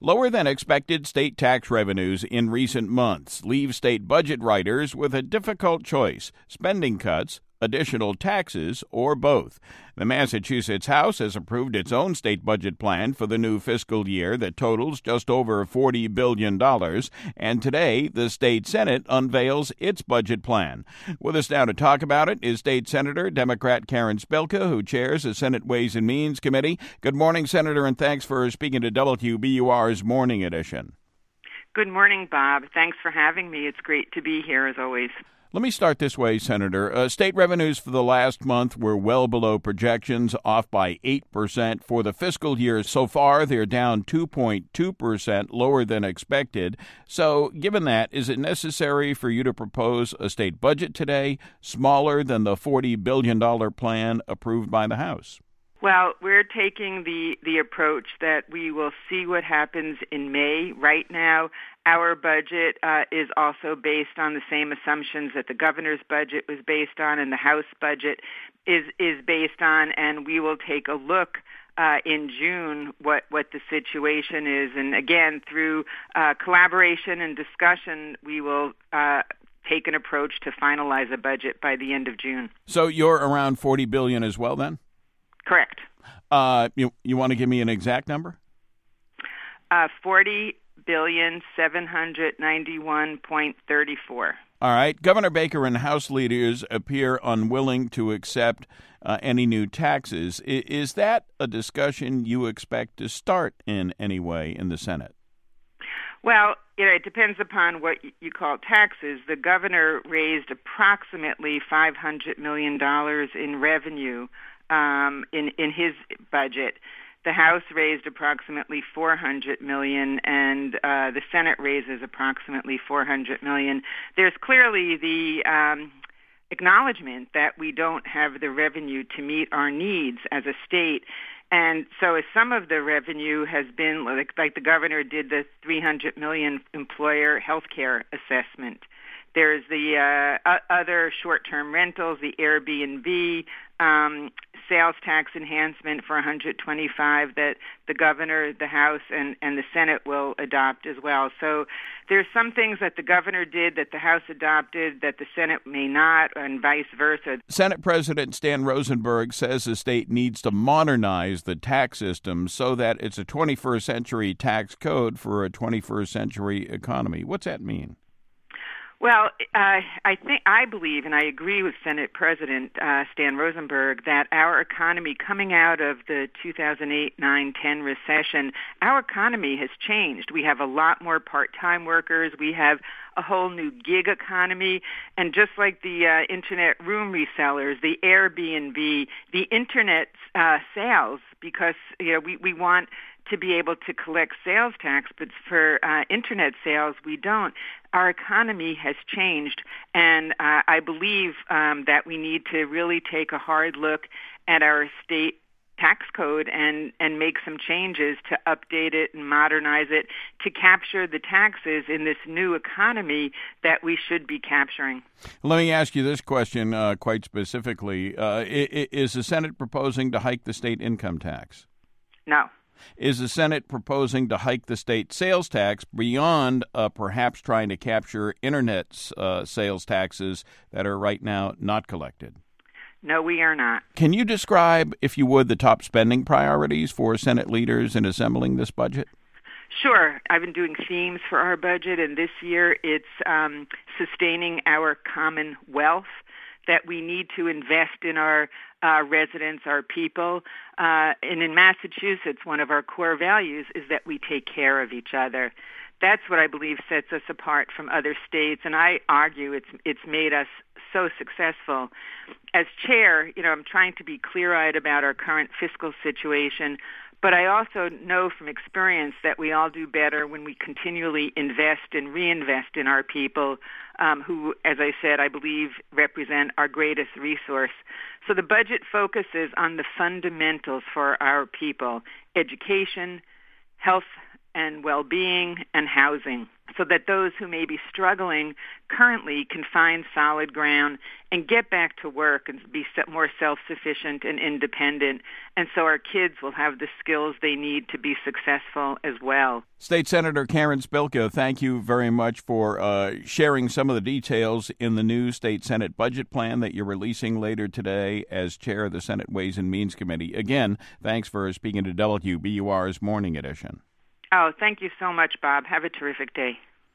Lower than expected state tax revenues in recent months leave state budget writers with a difficult choice: spending cuts, additional taxes, or both. The Massachusetts House has approved its own state budget plan for the new fiscal year that totals just over $40 billion, and today the state Senate unveils its budget plan. With us now to talk about it is State Senator Democrat Karen Spilka, who chairs the Senate Ways and Means Committee. Good morning, Senator, and thanks for speaking to WBUR's Morning Edition. Good morning, Bob. Thanks for having me. It's great to be here, as always. Let me start this way, Senator. State revenues for the last month were well below projections, off by 8%. For the fiscal year so far, they're down 2.2%, lower than expected. So, given that, is it necessary for you to propose a state budget today smaller than the $40 billion plan approved by the House? Well, we're taking the approach that we will see what happens in May. Right now, our budget is also based on the same assumptions that the governor's budget was based on and the House budget is based on, and we will take a look in June what the situation is. And again, through collaboration and discussion, we will take an approach to finalize a budget by the end of June. So you're around $40 billion as well, then? Correct. You want to give me an exact number? $40,791.34. All right. Governor Baker and House leaders appear unwilling to accept any new taxes. Is that a discussion you expect to start in any way in the Senate? Well, it depends upon what you call taxes. The governor raised approximately $500 million in revenue in his budget. The House raised approximately $400 million, and the Senate raises approximately $400 million. There's clearly the acknowledgement that we don't have the revenue to meet our needs as a state. And so as some of the revenue has been, like the governor did the $300 million employer health care assessment. There's the other short-term rentals, the Airbnb, sales tax enhancement for $125 that the governor, the House, and the Senate will adopt as well. So there's some things that the governor did that the House adopted that the Senate may not, and vice versa. Senate President Stan Rosenberg says the state needs to modernize the tax system so that it's a 21st century tax code for a 21st century economy. What's that mean? Well, I believe, and I agree with Senate President Stan Rosenberg, that our economy coming out of the 2008, 9, 10 recession, our economy has changed. We have a lot more part-time workers. We have a whole new gig economy. And just like the internet room resellers, the Airbnb, the internet sales, because we want to be able to collect sales tax, but for internet sales, we don't. Our economy has changed, and I believe that we need to really take a hard look at our state tax code and make some changes to update it and modernize it to capture the taxes in this new economy that we should be capturing. Let me ask you this question quite specifically. Is the Senate proposing to hike the state income tax? No. Is the Senate proposing to hike the state sales tax beyond perhaps trying to capture internet sales taxes that are right now not collected? No, we are not. Can you describe, if you would, the top spending priorities for Senate leaders in assembling this budget? Sure. I've been doing themes for our budget, and this year it's sustaining our common wealth, that we need to invest in our residents, our people. And in Massachusetts, one of our core values is that we take care of each other. That's what I believe sets us apart from other states, and I argue it's made us so successful. As chair, I'm trying to be clear-eyed about our current fiscal situation, but I also know from experience that we all do better when we continually invest and reinvest in our people who, as I said, I believe represent our greatest resource. So the budget focuses on the fundamentals for our people: education, health and well-being, and housing. so that those who may be struggling currently can find solid ground and get back to work and be more self-sufficient and independent. And so our kids will have the skills they need to be successful as well. State Senator Karen Spilka, thank you very much for sharing some of the details in the new State Senate budget plan that you're releasing later today as chair of the Senate Ways and Means Committee. Again, thanks for speaking to WBUR's Morning Edition. Oh, thank you so much, Bob. Have a terrific day.